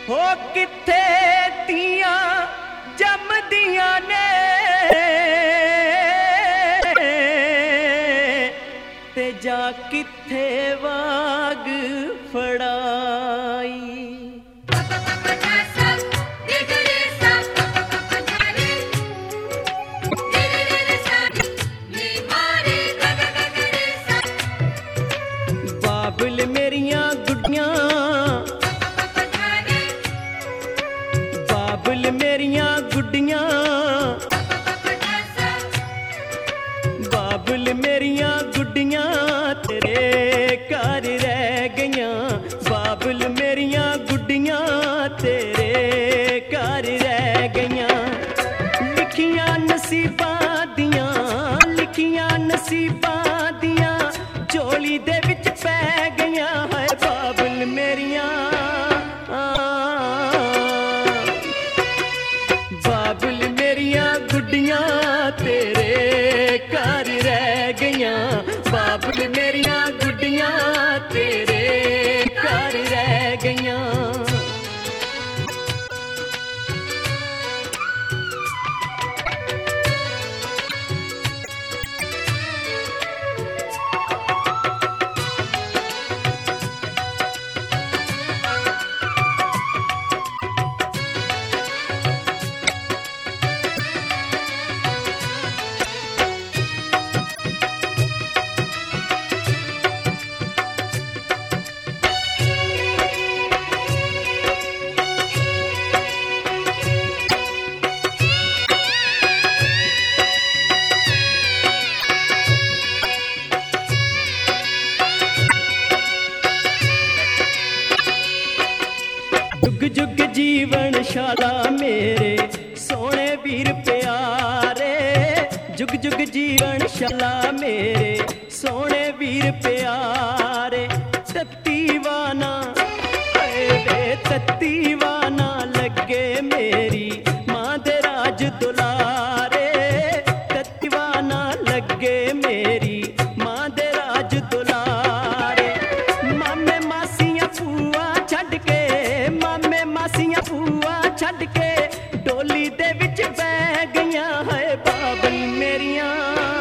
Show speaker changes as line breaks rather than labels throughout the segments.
हो किथे तियां जमदियां ने ते जा किथे वाग फड़ाई। बाबुल मेरियां गुड्डियां, बाबुल मेरियां गुड्डियां, बाबुल मेरियां गुड्डियां तेरे घर रह गईयां। बाबुल मेरियां गुड्डियां तेरे घर रह गईयां। लिखियां नसीबां दियां, लिखियां नसीबां दियां झोली दे विच पै गईयां। है बाबुल मेरियां, बाबुल मेरियां गुड्डियां तेरे घर रह गईयां। बाबुल मेरियां गुड्डियां तेरे घर रह गईयां। जुग जुग जीवन शाला मेरे सोने वीर प्यारे। जुग जुग जीवन शाला मेरे सोने वीर प्यारे। तत्ती वाना वे तत्ती वाना लगे मेरी मां दे राज दुलारे। तत्ती वाना लगे मेरी मां दे राज दुलारे। मामे मासियां फूआ छड़ के, मामे मासियां फूआ छड़ के डोली दे विच बह गईयां। है बाबुल मेरियां,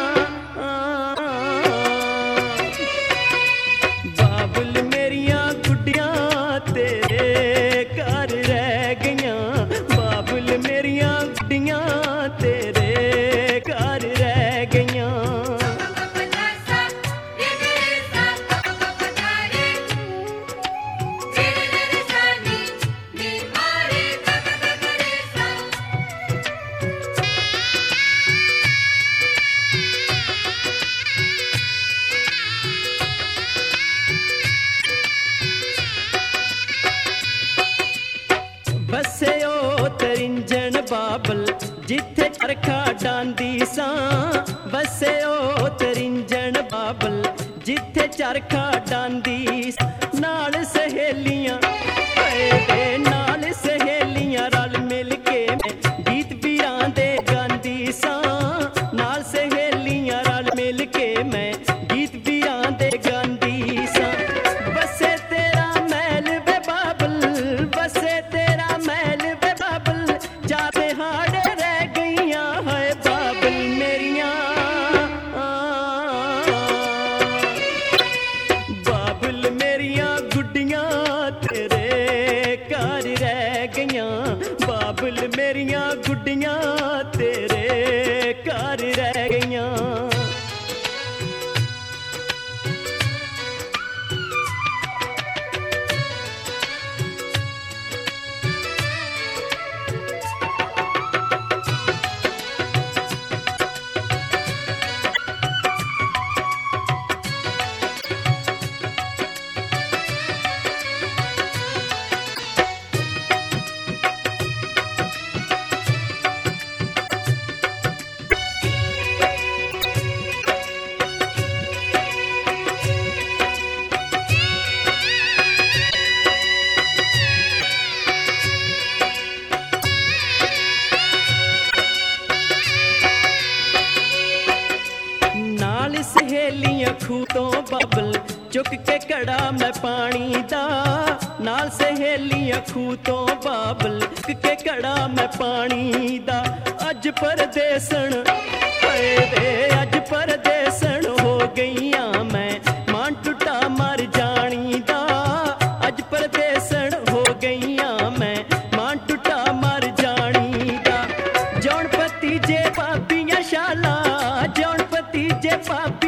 बाबुल मेरियां गुड्डियां तेरे घर रह गईयां। बाबुल मेरियां गुड्डियां तेरे घर रह गईयां। बसे ओ तरिंजन बाबल जिथे चरखा डांदी सां। बसे ओ तरिंजन बाबल जिथे चरखा डांदी सां। नाल सहेलियां नाल सहेलियां रल मिल के मैं गीत वीरां दे गांदी सां। नाल सहेलियां रल मिल के मैं गीत वीरां दे गांदी सां। बसे तेरा महल वे बाबल, बसे तेरा महल वे बाबल जाते हाड़े रह गईयां। है बाबुल मेरियां, बाबुल मेरियां गुड्डियां तेरे घर रह गईयां। बाबुल मेरियां गुड्डियां तेरे घर रह गईयां। सहेलियां खूह तो बबल चुक के कड़ा मैं पानी दा। नाल नाल सहेलियां खूह तो बाबल के कड़ा मैं पानी दा अज परदेसन हाय वे अज परदेसन हो गईयां मैं मान टुटा मर जानी दा अज परदेसन हो गईयां मैं मान टुटा मर जानी दा जौन पति जे पापियां शाला जौन पति जे पापी